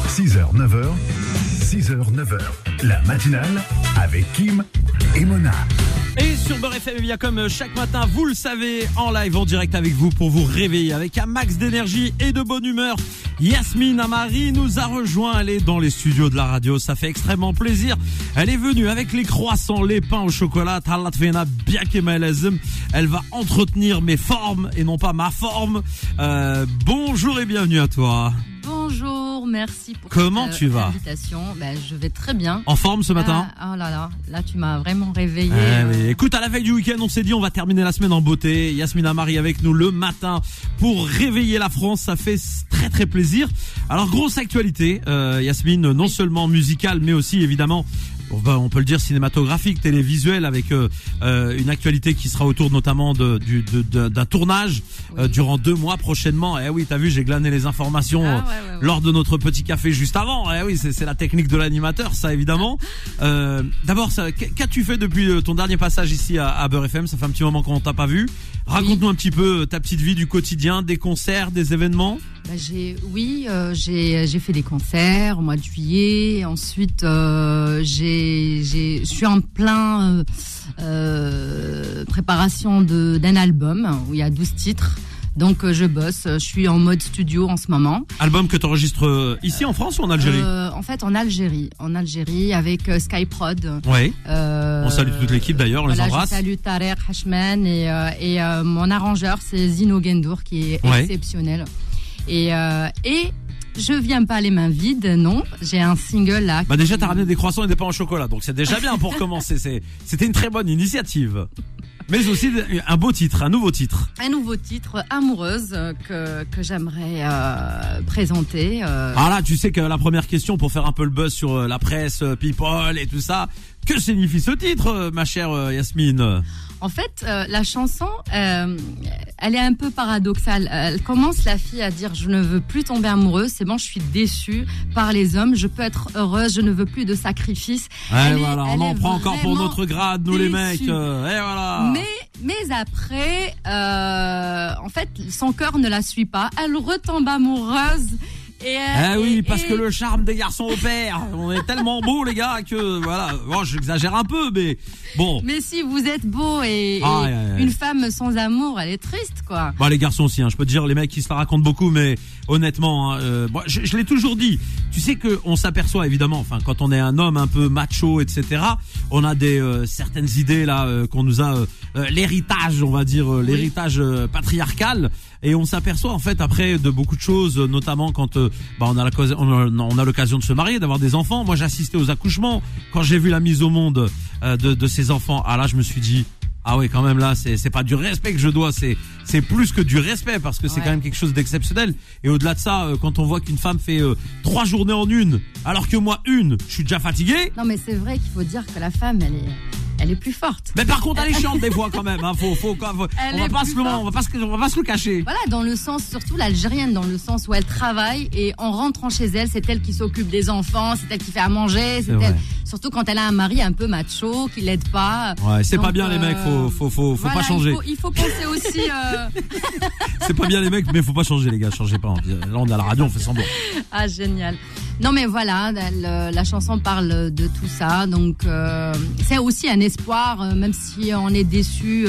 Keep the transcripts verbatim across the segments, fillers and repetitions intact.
six heures, neuf heures, six heures, neuf heures, la matinale avec Kim et Mona. Et sur Beurre F M, il y a comme chaque matin, vous le savez, en live, en direct avec vous pour vous réveiller avec un max d'énergie et de bonne humeur. Yasmine Amari nous a rejoint, elle est dans les studios de la radio, ça fait extrêmement plaisir. Elle est venue avec les croissants, les pains au chocolat, elle va entretenir mes formes et non pas ma forme. Euh, bonjour et bienvenue à toi. Bonjour, merci pour Comment cette tu vas invitation. Ben, je vais très bien. En forme ce matin? Ah, oh là là, là tu m'as vraiment réveillé. Eh euh... oui. Écoute, à la veille du week-end, on s'est dit on va terminer la semaine en beauté. Yasmine Amari avec nous le matin pour réveiller la France, ça fait très très plaisir. Alors grosse actualité, euh, Yasmine, non seulement musicale mais aussi évidemment, on peut le dire cinématographique, télévisuel, avec euh, euh, une actualité qui sera autour notamment de, du, de, de, d'un tournage oui. euh, durant deux mois prochainement. Eh oui, t'as vu, j'ai glané les informations ah, ouais, ouais, ouais. lors de notre petit café juste avant. Eh oui, c'est, c'est la technique de l'animateur, ça évidemment. Euh, d'abord, ça, qu'as-tu fait depuis ton dernier passage ici à, à Beurre F M? Ça fait un petit moment qu'on t'a pas vu. Raconte-nous oui. un petit peu ta petite vie du quotidien, des concerts, des événements. Bah j'ai, oui, euh, j'ai, j'ai fait des concerts au mois de juillet. Ensuite, euh, j'ai, j'ai, je suis en plein euh, euh, préparation de, d'un album où il y a douze titres. Donc euh, je bosse, je suis en mode studio en ce moment. Album que tu enregistres ici en France ou en Algérie? euh, En fait en Algérie, en Algérie avec euh, Skyprod. Oui. Euh, on salue toute l'équipe d'ailleurs, on voilà, les embrasse. Je salue Tarek Hachman et, euh, et euh, mon arrangeur c'est Zino Gendour qui est ouais. exceptionnel. Et, euh, et je viens pas les mains vides, non. J'ai un single là. Bah déjà, t'as ramené des croissants et des pains au chocolat, donc c'est déjà bien pour commencer. C'est, c'était une très bonne initiative. Mais aussi un beau titre, un nouveau titre. Un nouveau titre, Amoureuse, que, que j'aimerais euh, présenter. Euh... Ah là, tu sais que la première question pour faire un peu le buzz sur la presse, People et tout ça, que signifie ce titre, ma chère Yasmine? En fait, euh, la chanson, euh, elle est un peu paradoxale. Elle commence, la fille, à dire « Je ne veux plus tomber amoureuse, c'est bon, je suis déçue par les hommes, je peux être heureuse, je ne veux plus de sacrifices. » Et voilà, est, on en prend encore pour notre grade, nous déçue. Les mecs. Euh, et voilà. Mais, mais après, euh, en fait, son cœur ne la suit pas. Elle retombe amoureuse. Et, euh, eh oui, et, parce et... que le charme des garçons opère. On est tellement beaux, les gars, que voilà. Bon, j'exagère un peu, mais bon. Mais si vous êtes beau et, ah, et ouais, ouais. une femme sans amour, elle est triste, quoi. Bah, les garçons aussi, hein. Je peux te dire, les mecs qui se la racontent beaucoup, mais honnêtement, hein, euh, bon, je, je l'ai toujours dit. Tu sais que on s'aperçoit évidemment, enfin, quand on est un homme un peu macho, et cetera, on a des euh, certaines idées là euh, qu'on nous a, euh, l'héritage, on va dire, euh, l'héritage euh, patriarcal. Et on s'aperçoit en fait après de beaucoup de choses, notamment quand euh, bah, on a la, on a l'occasion de se marier, d'avoir des enfants. Moi, j'ai assisté aux accouchements quand j'ai vu la mise au monde euh, de, de ces enfants. Ah là, je me suis dit ah oui, quand même là, c'est c'est pas du respect que je dois, c'est c'est plus que du respect parce que c'est ouais. quand même quelque chose d'exceptionnel. Et au-delà de ça, euh, quand on voit qu'une femme fait euh, trois journées en une, alors que moi une, je suis déjà fatigué. Non mais c'est vrai qu'il faut dire que la femme, elle est Elle est plus forte. Mais par contre, elle est chiante des fois quand même. Hein. Faut, faut, faut, faut on va pas se le, on va pas se, on va pas se le cacher. Voilà, dans le sens, surtout l'algérienne, dans le sens où elle travaille et en rentrant chez elle, c'est elle qui s'occupe des enfants, c'est elle qui fait à manger, c'est, c'est elle. Surtout quand elle a un mari un peu macho qui l'aide pas. Ouais, c'est Donc, pas bien euh, les mecs. Faut, faut, faut, faut voilà, pas changer. Il faut, il faut penser aussi. Euh... c'est pas bien les mecs, mais faut pas changer les gars. Changez pas. Là, on est à la radio, on fait semblant. Ah génial. Non mais voilà, la, la chanson parle de tout ça, donc euh, c'est aussi un espoir, euh, même si on est déçu,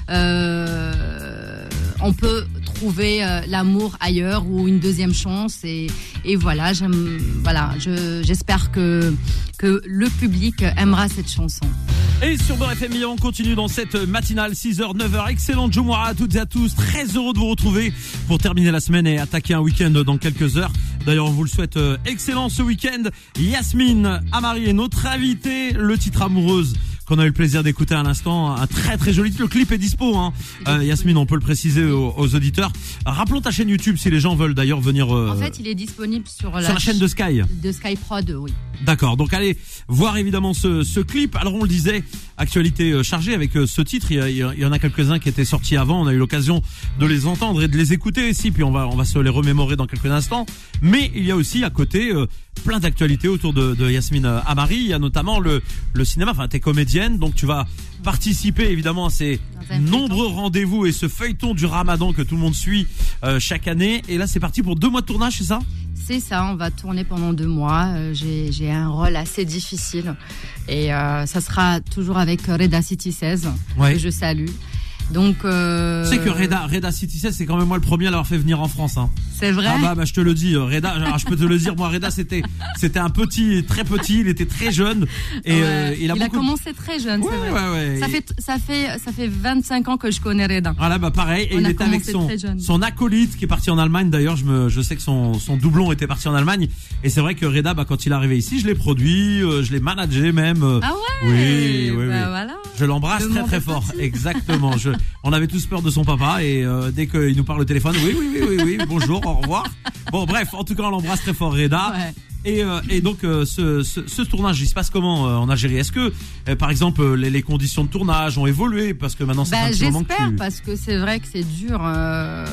euh, on peut trouver euh, l'amour ailleurs ou une deuxième chance et, et voilà, j'aime, voilà, je, j'espère que que le public aimera cette chanson. Et sur Beurre F M, on continue dans cette matinale six heures neuf heures. Excellente Jumu'ah à toutes et à tous. Très heureux de vous retrouver pour terminer la semaine et attaquer un week-end dans quelques heures. D'ailleurs, on vous le souhaite excellent ce week-end. Yasmine Amari est notre invitée. Le titre Amoureuse qu'on a eu le plaisir d'écouter à l'instant, un très très joli titre. Le clip est dispo, hein. Euh, Yasmine, on peut le préciser aux, aux auditeurs. Rappelons ta chaîne YouTube si les gens veulent d'ailleurs venir. Euh, en fait, il est disponible sur, sur la, la chaîne de Sky. De Sky Prod, oui. D'accord. Donc allez voir évidemment ce, ce clip. Alors on le disait, actualité chargée avec ce titre. Il y, a, il y en a quelques-uns qui étaient sortis avant. On a eu l'occasion de les entendre et de les écouter ici. Puis on va on va se les remémorer dans quelques instants. Mais il y a aussi à côté euh, plein d'actualités autour de, de Yasmine Amari. Il y a notamment le le cinéma. Enfin, t'es comédienne. quotidienne. Donc tu vas participer évidemment à ces nombreux rendez-vous et ce feuilleton du Ramadan que tout le monde suit euh, chaque année. Et là c'est parti pour deux mois de tournage, c'est ça ? C'est ça, on va tourner pendant deux mois. Euh, j'ai, j'ai un rôle assez difficile et euh, ça sera toujours avec Reda City seize, ouais. que je salue. Donc, euh... tu sais que Reda, Reda City seize, c'est quand même moi le premier à l'avoir fait venir en France, hein. C'est vrai. Ah bah, bah je te le dis, Reda, alors, je peux te le dire, moi Reda c'était c'était un petit, très petit, il était très jeune et ouais. euh, il a il beaucoup... a commencé très jeune, ouais, c'est vrai. Ouais, ouais. Ça fait ça fait ça fait vingt-cinq ans que je connais Reda. Voilà, bah pareil, et On il a était avec son son acolyte qui est parti en Allemagne. D'ailleurs, je me je sais que son son doublon était parti en Allemagne et c'est vrai que Reda, bah quand il est arrivé ici, je l'ai produit, euh, je l'ai managé même. Euh, ah ouais. Oui, oui, bah oui. Voilà. Je l'embrasse Le très très fort. Petit. Exactement. Je, on avait tous peur de son papa et euh, dès qu'il nous parle au téléphone, oui, oui, oui, oui, oui, bonjour, au revoir. Bon, bref, en tout cas, on l'embrasse très fort, Reda. Ouais. Et, euh, et donc, euh, ce, ce, ce tournage, il se passe comment euh, en Algérie ? Est-ce que, euh, par exemple, les, les conditions de tournage ont évolué ? Parce que maintenant, c'est bah, un petit moment que j'espère, tu... parce que c'est vrai que c'est dur. Euh...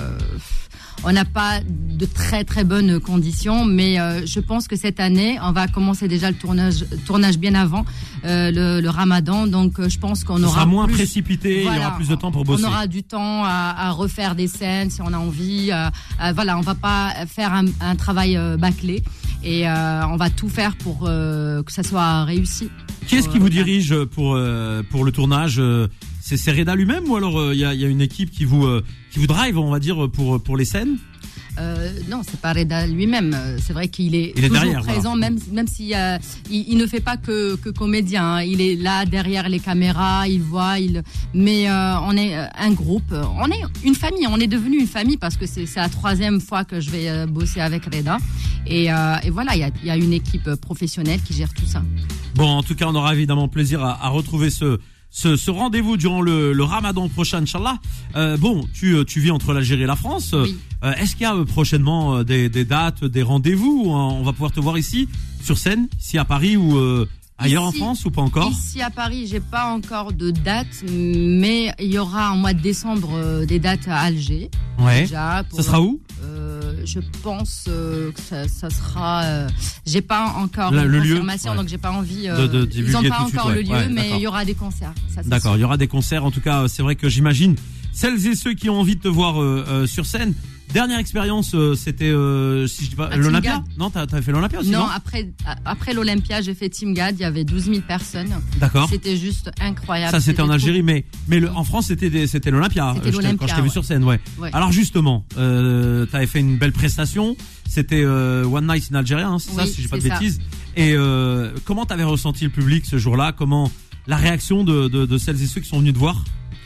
On n'a pas de très très bonnes conditions, mais euh, je pense que cette année, on va commencer déjà le tournage, tournage bien avant euh, le, le Ramadan. Donc, euh, je pense qu'on Ça aura sera moins plus, précipité, voilà, il y aura plus de temps pour bosser. On aura du temps à, à refaire des scènes si on a envie. Euh, euh, voilà, on va pas faire un, un travail euh, bâclé et euh, on va tout faire pour euh, que ça soit réussi. Qui est-ce qui vous dirige pour euh, pour le tournage ? C'est, c'est Reda lui-même ou alors il euh, y, a, y a une équipe qui vous euh, qui vous drive, on va dire, pour pour les scènes ? Euh, non, c'est pas Reda lui-même. C'est vrai qu'il est, il est toujours derrière, présent, voilà. même même si euh, il, il ne fait pas que que comédien. Hein. Il est là derrière les caméras, il voit, il. Mais euh, on est un groupe, on est une famille. On est devenu une famille parce que c'est c'est la troisième fois que je vais euh, bosser avec Reda. Et, euh, et voilà, il y a il y a une équipe professionnelle qui gère tout ça. Bon, en tout cas, on aura évidemment plaisir à, à retrouver ce. Ce, ce rendez-vous durant le, le Ramadan prochain, Inch'Allah. Euh, bon, tu, tu vis entre l'Algérie et la France. Oui. Euh, est-ce qu'il y a euh, prochainement euh, des, des dates, des rendez-vous ? On va pouvoir te voir ici, sur scène, ici à Paris ou euh, ailleurs ici, en France ou pas encore ? Ici à Paris, j'ai pas encore de date, mais il y aura en mois de décembre euh, des dates à Alger. Ouais. Déjà, pour, ça sera où ? euh, Je pense euh, que ça, ça sera. Euh, j'ai pas encore Là, une le confirmation, lieu, ouais. donc j'ai pas envie. Euh, de, de ils n'ont pas suite, encore ouais. le lieu, ouais, mais d'accord. il y aura des concerts. Ça, c'est d'accord, sûr. il y aura des concerts. En tout cas, c'est vrai que j'imagine celles et ceux qui ont envie de te voir euh, euh, sur scène. Dernière expérience, euh, c'était euh, si je dis pas À l'Olympia. Team Gad. Non, t'as, t'as fait l'Olympia aussi, non, non après après l'Olympia, j'ai fait Team Gad. Il y avait douze mille personnes. D'accord. C'était juste incroyable. Ça, c'était, c'était en Algérie, trop... mais mais le, en France, c'était des, c'était l'Olympia. C'était je l'Olympia quand je t'ai vu ouais. sur scène, ouais. ouais. Alors justement, euh, t'avais fait une belle prestation. C'était euh, One Night in Algeria, hein, c'est oui, ça, si j'ai pas de ça. bêtises. Et euh, comment t'avais ressenti le public ce jour-là ? Comment la réaction de, de de celles et ceux qui sont venus te voir ?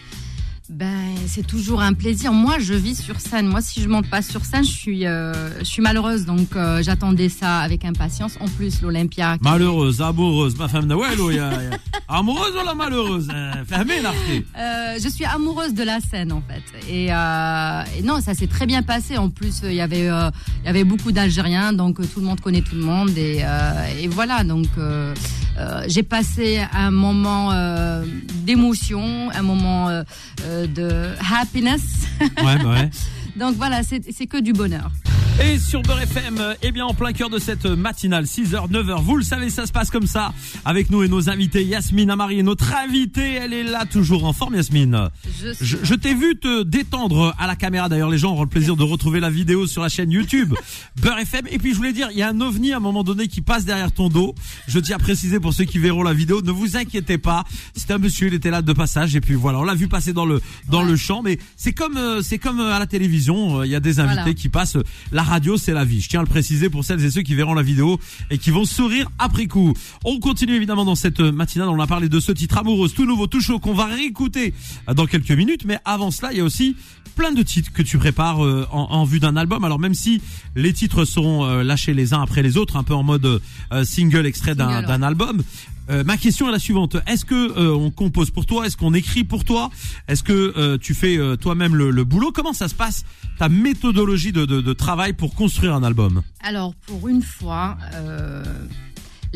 Ben, c'est toujours un plaisir. Moi, je vis sur scène. Moi, si je monte pas sur scène, je suis, euh, je suis malheureuse. Donc, euh, j'attendais ça avec impatience. En plus, l'Olympia. Malheureuse, amoureuse, ma femme, ouais, amoureuse ou la malheureuse, fermez là. Euh, je suis amoureuse de la scène, en fait. Et, euh, et non, ça s'est très bien passé. En plus, il y avait, euh, il y avait beaucoup d'Algériens, donc tout le monde connaît tout le monde. Et, euh, et voilà, donc. Euh, Euh, j'ai passé un moment euh, d'émotion, un moment euh, euh, de happiness. Ouais, bah ouais. Donc voilà, c'est, c'est que du bonheur. Et sur Beurre F M, eh bien en plein cœur de cette matinale, six heures, neuf heures, vous le savez, ça se passe comme ça, avec nous et nos invités, Yasmine Amari, et notre invitée, elle est là, toujours en forme, Yasmine. Je, je, je t'ai vu te détendre à la caméra, d'ailleurs les gens auront le plaisir de retrouver la vidéo sur la chaîne YouTube Beurre F M, et puis je voulais dire, il y a un ovni à un moment donné qui passe derrière ton dos, je tiens à préciser pour ceux qui verront la vidéo, ne vous inquiétez pas, c'est un monsieur, il était là de passage, et puis voilà, on l'a vu passer dans le dans ouais. le champ, mais c'est comme euh, c'est comme à la télévision, il y a des invités voilà. qui passent, la radio c'est la vie, je tiens à le préciser pour celles et ceux qui verront la vidéo et qui vont sourire après coup. On continue évidemment dans cette matinale, on a parlé de ce titre Amoureuse, tout nouveau, tout chaud, qu'on va réécouter dans quelques minutes, mais avant cela il y a aussi plein de titres que tu prépares euh, en, en vue d'un album, alors même si les titres seront euh, lâchés les uns après les autres, un peu en mode euh, single extrait d'un, single, d'un ouais. album. Euh, ma question est la suivante. Est-ce que euh, on compose pour toi ? Est-ce qu'on écrit pour toi ? Est-ce que euh, tu fais euh, toi-même le, le boulot ? Comment ça se passe, ta méthodologie de, de, de travail pour construire un album ? Alors, pour une fois, euh,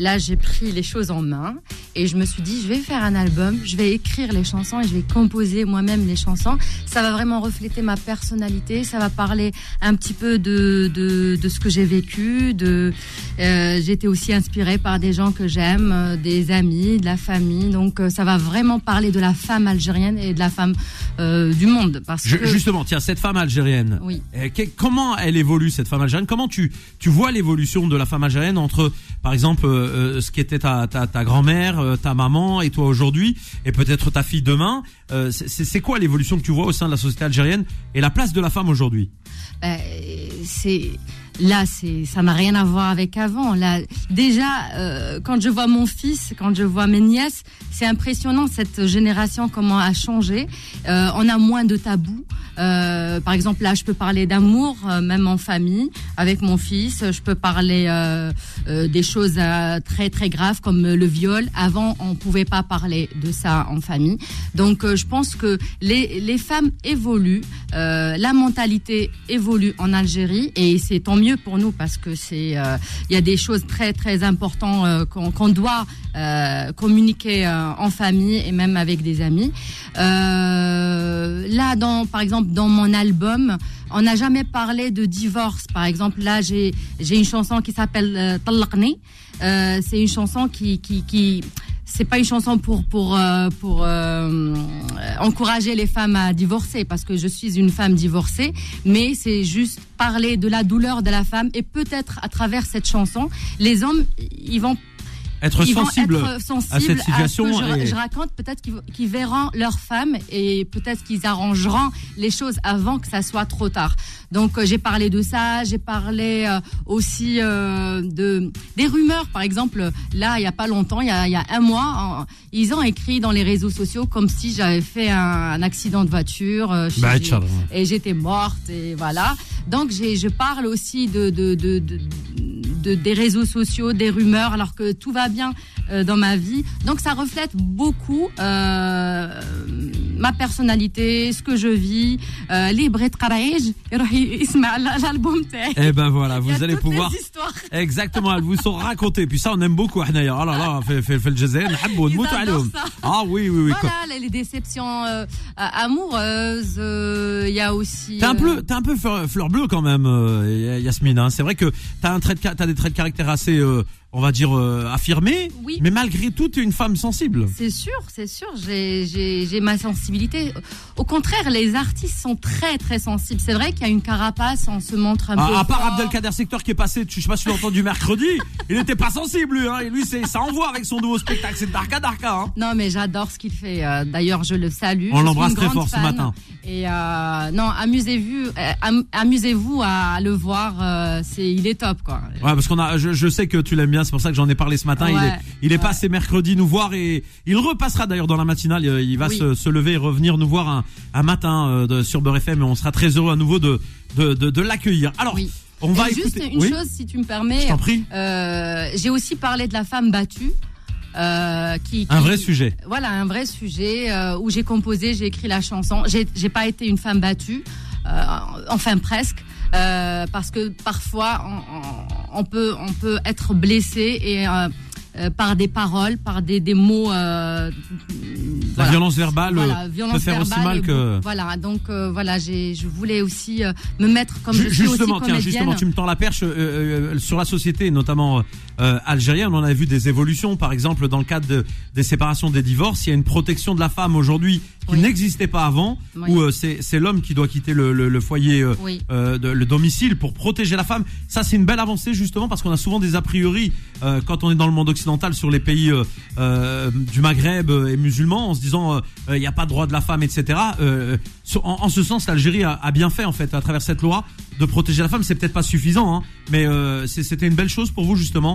là, j'ai pris les choses en main et je me suis dit, je vais faire un album, je vais écrire les chansons et je vais composer moi-même les chansons. Ça va vraiment refléter ma personnalité, ça va parler un petit peu de de, de ce que j'ai vécu. De, euh, j'ai été aussi inspirée par des gens que j'aime, euh, des amis, de la famille. Donc, euh, ça va vraiment parler de la femme algérienne et de la femme euh, du monde. Parce Je, que justement, tiens, cette femme algérienne. Oui. Euh, que- comment elle évolue, cette femme algérienne? Comment tu tu vois l'évolution de la femme algérienne entre, par exemple, euh, euh, ce qu'était ta ta, ta grand-mère, euh, ta maman et toi aujourd'hui, et peut-être ta fille demain. Euh, c'est, c'est c'est quoi l'évolution que tu vois au sein de la société algérienne et la place de la femme aujourd'hui? Ben, c'est là, c'est ça n'a rien à voir avec avant. Là, déjà, euh, quand je vois mon fils, quand je vois mes nièces, c'est impressionnant cette génération comment a changé. Euh, on a moins de tabous. Euh, par exemple, là, je peux parler d'amour, euh, même en famille, avec mon fils. Je peux parler euh, euh, des choses euh, très très graves comme le viol. Avant, on pouvait pas parler de ça en famille. Donc, euh, je pense que les les femmes évoluent, euh, la mentalité évolue en Algérie et c'est tant mieux pour nous parce que c'est euh, il y a des choses très très importantes euh, qu'on, qu'on doit euh, communiquer euh, en famille et même avec des amis. Euh, là, dans par exemple dans mon album, on n'a jamais parlé de divorce. Par exemple, là, j'ai j'ai une chanson qui s'appelle euh, Tallaqni. Euh, c'est une chanson qui qui qui c'est pas une chanson pour pour euh, pour euh, encourager les femmes à divorcer parce que je suis une femme divorcée, mais c'est juste parler de la douleur de la femme et peut-être à travers cette chanson, les hommes ils vont Être ils sensible, vont être sensibles à cette situation. à ce que je, et... je raconte, peut-être qu'ils, qu'ils verront leur femme et peut-être qu'ils arrangeront les choses avant que ça soit trop tard. Donc euh, j'ai parlé de ça, j'ai parlé euh, aussi euh, de des rumeurs. Par exemple, là il y a pas longtemps, il y a, il y a un mois, en, ils ont écrit dans les réseaux sociaux comme si j'avais fait un, un accident de voiture euh, Bah, j'ai- et j'étais morte et voilà. Donc j'ai, je parle aussi de de, de, de de des réseaux sociaux, des rumeurs, alors que tout va bien euh, dans ma vie. Donc ça reflète beaucoup euh, ma personnalité, ce que je vis. Euh, Les Bret Karaïj, l'album تاعي. Eh ben voilà, Il y a vous allez toutes pouvoir les histoires. Exactement, elles vous sont racontées. Puis ça, on aime beaucoup. حنايا. Oh là là, fait fait fait le Jazair, نحبوا Ils نموتوا adorent عليهم. ça. Ah oui oui oui. Voilà, les déceptions euh, amoureuses. euh, Il y a aussi. T'es un euh, peu, t'es un peu fleur, fleur bleue quand même, euh, Yasmine. Hein. C'est vrai que t'as un trait de, ca- t'as des traits de caractère assez, euh, on va dire, euh, affirmés. Oui. Mais malgré tout, t'es une femme sensible. C'est sûr, c'est sûr, j'ai, j'ai, j'ai ma sensibilité. Au contraire, les artistes sont très très sensibles. C'est vrai qu'il y a une carapace, on se montre un peu. À, à part fort. Abdelkader Sector qui est passé, tu- je sais pas si tu l'as entendu mercredi, il était pas sensible lui. Hein. Et lui, c'est, ça envoie avec son nouveau spectacle, c'est Darka Darka. Hein. Non, mais j'adore ce qu'il fait. Euh, D'ailleurs, je le salue. On Je l'embrasse suis une très grande fort ce fan. matin. Et euh, non, amusez-vous, euh, am- amusez-vous à le voir. Euh, c'est, il est top, quoi. Ouais, parce qu'on a, je, je sais que tu l'aimes bien, c'est pour ça que j'en ai parlé ce matin. Ouais, il est, il est ouais. passé mercredi nous voir et il repassera d'ailleurs dans la matinale. Il va Oui. se, se lever et revenir nous voir un, un matin euh, de, sur Beurre F M et on sera très heureux à nouveau de, de, de, de l'accueillir. Alors, Oui. on va Et juste écouter. une Oui, chose, si tu me permets. je t'en prie. Euh, j'ai aussi parlé de la femme battue. Euh, qui, Un qui- vrai sujet. Voilà, un vrai sujet euh, où j'ai composé, j'ai écrit la chanson. J'ai, j'ai pas été une femme battue, euh, enfin presque, euh, parce que parfois on, on, on peut on peut être blessé et euh, euh, par des paroles, par des des mots. Euh, La voilà. violence verbale euh, Voilà, violence peut faire aussi verbale mal et que. beau- Voilà, donc euh, voilà, j'ai, je voulais aussi euh, me mettre comme Ju- je suis aussi justement, tiens, comédienne. justement, tu me tends la perche euh, euh, sur la société, notamment euh, algérienne. On a vu des évolutions, par exemple, dans le cadre de, des séparations, des divorces. Il y a une protection de la femme aujourd'hui qui Oui. n'existait pas avant, Oui. où euh, c'est, c'est l'homme qui doit quitter le, le, le foyer, euh, Oui. euh, de, le domicile pour protéger la femme. Ça, c'est une belle avancée justement parce qu'on a souvent des a priori euh, quand on est dans le monde occidental sur les pays euh, euh, du Maghreb euh, et musulmans, en se disant euh, il n'y a pas de droit de la femme, et cetera. Euh, sur- en, en ce sens, l'Algérie a, a bien fait en fait à travers cette loi de protéger la femme. C'est peut-être pas suffisant, hein, mais euh, c'est, c'était une belle chose pour vous justement.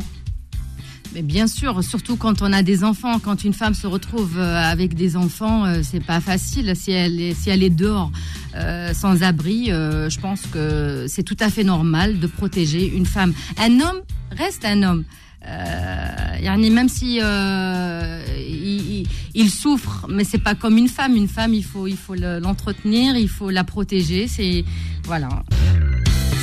Mais bien sûr, surtout quand on a des enfants, quand une femme se retrouve euh, avec des enfants, euh, c'est pas facile. Si elle est, si elle est dehors, euh, sans abri, euh, je pense que c'est tout à fait normal de protéger une femme. Un homme reste un homme. Euh, yani même si euh, il, il, il souffre, mais c'est pas comme une femme. Une femme, il faut, il faut le- l'entretenir, il faut la protéger. C'est voilà.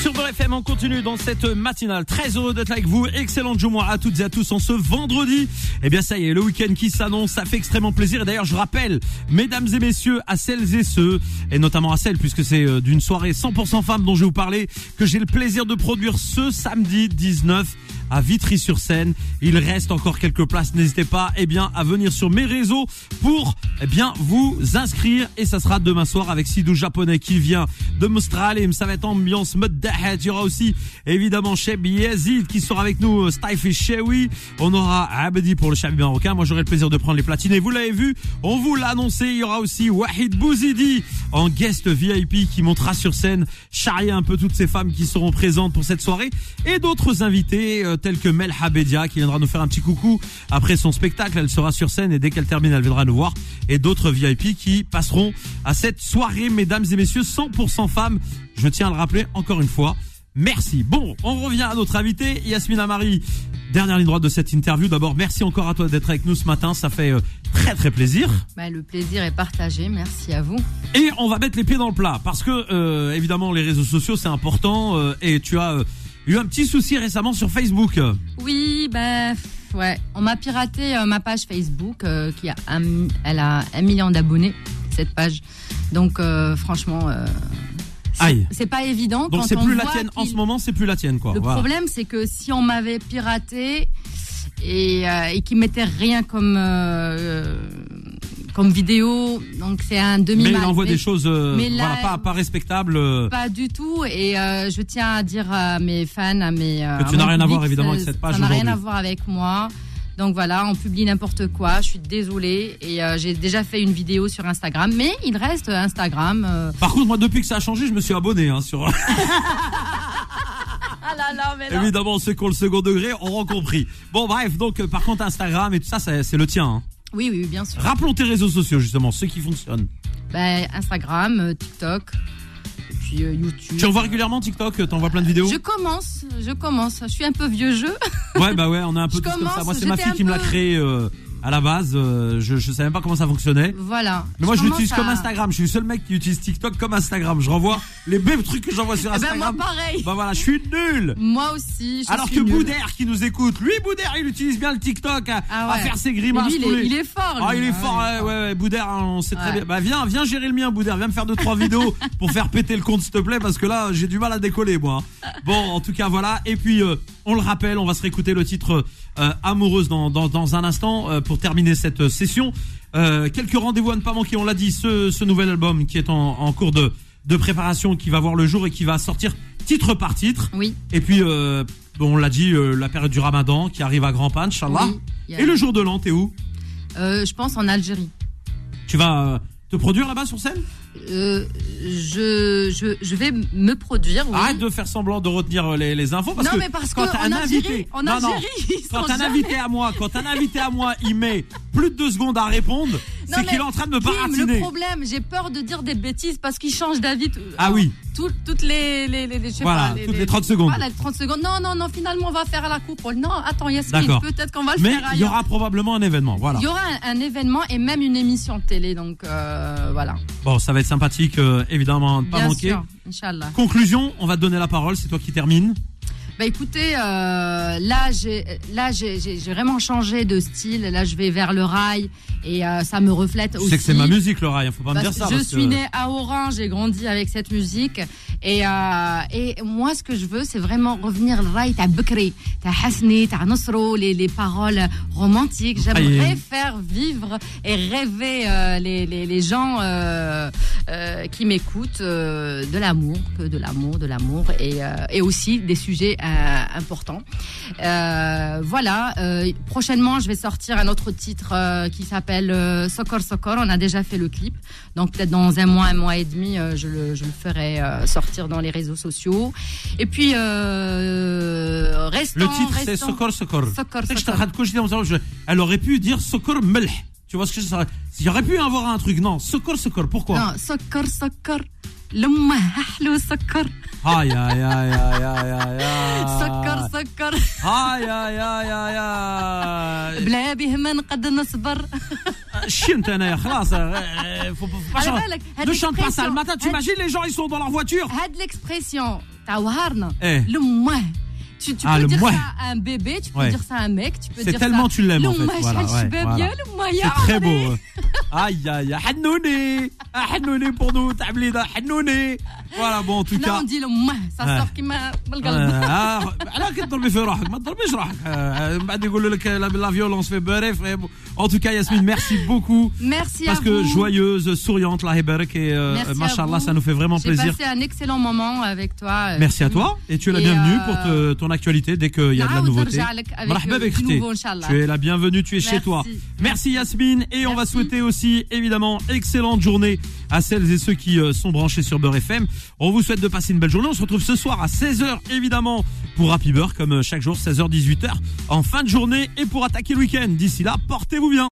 Sur Beurre F M, on continue dans cette matinale. Très heureux d'être avec vous. Excellente journée à toutes et à tous en ce vendredi. Eh bien, ça y est, le week-end qui s'annonce, ça fait extrêmement plaisir. Et d'ailleurs, je rappelle, mesdames et messieurs, à celles et ceux, et notamment à celles, puisque c'est d'une soirée cent pour cent femmes dont je vais vous parler, que j'ai le plaisir de produire ce samedi dix-neuf à Vitry-sur-Seine. Il reste encore quelques places. N'hésitez pas, eh bien, à venir sur mes réseaux pour, eh bien, vous inscrire. Et ça sera demain soir avec Sidou Japonais qui vient de Mostralim. Ça va être ambiance mode Dahet. Il y aura aussi, évidemment, Cheb Yazid qui sera avec nous, Staif et Chewi. On aura Abedi pour le Chabi marocain. Moi, j'aurai le plaisir de prendre les platines. Et vous l'avez vu, on vous l'a annoncé. Il y aura aussi Wahid Bouzidi en guest V I P qui montera sur scène, charrier un peu toutes ces femmes qui seront présentes pour cette soirée. Et d'autres invités, euh, tels que Mel Habedia qui viendra nous faire un petit coucou après son spectacle. Elle sera sur scène et dès qu'elle termine, elle viendra nous voir. Et d'autres V I P qui passeront à cette soirée, mesdames et messieurs, cent pour cent femmes. Je tiens à le rappeler encore une fois. Merci. Bon, on revient à notre invité, Yasmina Marie. Dernière ligne droite de cette interview. D'abord, merci encore à toi d'être avec nous ce matin. Ça fait euh, très très plaisir. Bah, le plaisir est partagé. Merci à vous. Et on va mettre les pieds dans le plat parce que euh, évidemment les réseaux sociaux c'est important euh, et tu as euh, eu un petit souci récemment sur Facebook. Oui, ben bah, ouais, on m'a piraté euh, ma page Facebook euh, qui a un, elle a un million d'abonnés cette page. Donc euh, franchement. Euh, Aïe. C'est pas évident. Donc quand c'est on plus la voit tienne en ce moment, c'est plus la tienne quoi. Le voilà. problème c'est que si on m'avait piraté et, euh, et qu'ils mettaient rien comme euh, comme vidéo, donc c'est un demi. Mais il envoie mais, des choses, euh, mais là, voilà, pas pas respectables. Euh... Pas du tout. Et euh, je tiens à dire à mes fans, à mes que tu n'as rien à voir évidemment avec cette page. Ça n'a rien à voir avec moi. Donc voilà, on publie n'importe quoi, je suis désolée et euh, j'ai déjà fait une vidéo sur Instagram, mais il reste Instagram. Euh... Par contre, moi depuis que ça a changé, je me suis abonné hein, sur... ah là là, mais là. Évidemment, ceux qui ont le second degré auront compris. Bon bref, donc euh, par contre Instagram et tout ça, c'est, c'est le tien. Hein. Oui, oui, bien sûr. Rappelons tes réseaux sociaux justement, ceux qui fonctionnent. Ben, Instagram, euh, TikTok... Euh, YouTube. Tu envoies régulièrement TikTok, t'envoies plein de vidéos? Je commence, je commence. Je suis un peu vieux jeu. Ouais, bah ouais, on est un peu tous comme ça. Moi, c'est ma fille qui me l'a créé euh, à la base. Euh, je, je savais même pas comment ça fonctionnait. Voilà. Mais moi, je, je l'utilise à... comme Instagram. Je suis le seul mec qui utilise TikTok comme Instagram. Je renvoie les mêmes trucs que j'envoie sur Instagram. Ben moi, pareil. Bah voilà, je suis nul. Moi aussi. Je Alors suis que nul. Boudère qui nous écoute, lui, Boudère, il utilise bien le TikTok à, ah ouais. à faire ses grimaces. Lui, il, est, les... il est fort. Lui. Ah, il est ah, fort. Ouais, ouais, ouais. Boudère, on sait très ouais. bien. Bah viens, viens gérer le mien, Boudère. Viens me faire deux trois vidéos pour faire péter le compte, s'il te plaît, parce que là, j'ai du mal à décoller, moi. Bon, en tout cas, voilà. Et puis, euh, on le rappelle, on va se réécouter le titre euh, Amoureuse dans, dans, dans un instant euh, pour terminer cette euh, session. Euh, quelques rendez-vous à ne pas manquer, on l'a dit, ce, ce nouvel album qui est en, en cours de, de préparation, qui va voir le jour et qui va sortir titre par titre. Oui. Et puis, euh, bon, on l'a dit, euh, la période du Ramadan qui arrive à grands pas, Inch'Allah. Oui, a... Et le jour de l'an, t'es où? euh, Je pense en Algérie. Tu vas euh, te produire là-bas sur scène? Euh, je, je, je vais me produire. Oui. Arrête de faire semblant de retenir les, les infos parce non, que mais parce quand que un invité, en non, Algérie, non, quand un jamais... invité à moi, quand un invité à moi, il met plus de deux secondes à répondre, non, c'est qu'il est en train de me baratiner. Le problème, j'ai peur de dire des bêtises parce qu'il change d'avis. Ah oui. Tout, toutes les, les, les, je sais voilà, pas, les, toutes les trente secondes. Voilà, les trente secondes. Non, non, non, finalement, on va faire à la coupole. Non, attends, Yasmine, D'accord. peut-être qu'on va le mais faire ailleurs. Mais il y aura probablement un événement, voilà. Il y aura un, un événement et même une émission de télé, donc euh, voilà. Bon, ça va être sympathique, euh, évidemment, ne pas Bien manquer. Sûr, Inch'Allah. Conclusion, on va te donner la parole, c'est toi qui termine. Bah écoutez, euh, là j'ai là j'ai, j'ai, j'ai vraiment changé de style. Là je vais vers le rail et euh, ça me reflète je aussi. sais que c'est ma musique le rail, faut pas parce me dire ça. Je parce suis que... née à Oran, j'ai grandi avec cette musique et euh, et moi ce que je veux c'est vraiment revenir le rail t'as Bekri, t'as Hasni, t'as Nosro, les les paroles romantiques. J'aimerais Aïe. faire vivre et rêver euh, les, les les gens euh, euh, qui m'écoutent euh, de l'amour, que de l'amour, de l'amour et euh, et aussi des sujets Euh, important. Euh, voilà. Euh, prochainement, je vais sortir un autre titre euh, qui s'appelle euh, Sokor Sokor. On a déjà fait le clip. Donc peut-être dans un mois, un mois et demi, euh, je, le, je le ferai euh, sortir dans les réseaux sociaux. Et puis, euh, restons... Le titre, restons... c'est Sokor Sokor. Sokor Sokor. Elle aurait pu dire Sokor Melh. Tu vois ce que je sais? Il aurait pu avoir un truc. Non, Sokor Sokor. Pourquoi? Non, Sokor Sokor. لما حلو سكر هاي يا يا يا يا يا سكر سكر هاي يا يا يا يا بلا به ما نقد نصبر شنت انا يا خلاص faut pas ne chante pas ça le matin. Tu imagines les gens ils sont dans leur voiture. هاد l'expression Tawarna. Eh. Le mouah. Tu, tu Ah, peux le dire mouah. ça à un bébé, tu peux Ouais. dire ça à un mec, tu peux C'est dire tellement ça. tu l'aimes, Le en fait. mouah, Voilà, je ouais, suis voilà. bien, le mouah, C'est très beau. Aïe, aïe, aïe. Hannouni. Ah, Hannouni pour nous. Tablida. Hannouni. Voilà, bon, en tout Là, cas. on dit le mouah, ça Ouais. sort qui m'a بالقلب. اه على كتضربي في روحك ما تضربيش روحك آه، من بعد يقولوا لك la, la violence fait bref. En tout cas Yasmine, merci beaucoup. Merci parce à que vous. joyeuse, souriante, la Heberek et euh, Merci à machallah, vous. ça nous fait vraiment J'ai plaisir. passé un excellent moment avec toi. Merci à toi et tu es la Et bienvenue euh, pour te- ton actualité dès qu'il y a de la نعاود nouveauté. نرجع لك avec, مرحبا euh, بك du اختي. nouveau, Inch'Allah. Tu es la bienvenue, tu es chez Merci. toi. Merci Yasmine et on va souhaiter aussi évidemment excellente journée à celles et ceux qui euh, sont branchés sur Beurre F M. On vous souhaite de passer une belle journée. On se retrouve ce soir à seize heures évidemment pour Happy Beurre comme euh, chaque jour seize heures dix-huit heures en fin de journée et pour attaquer le week-end. D'ici là, portez-vous bien.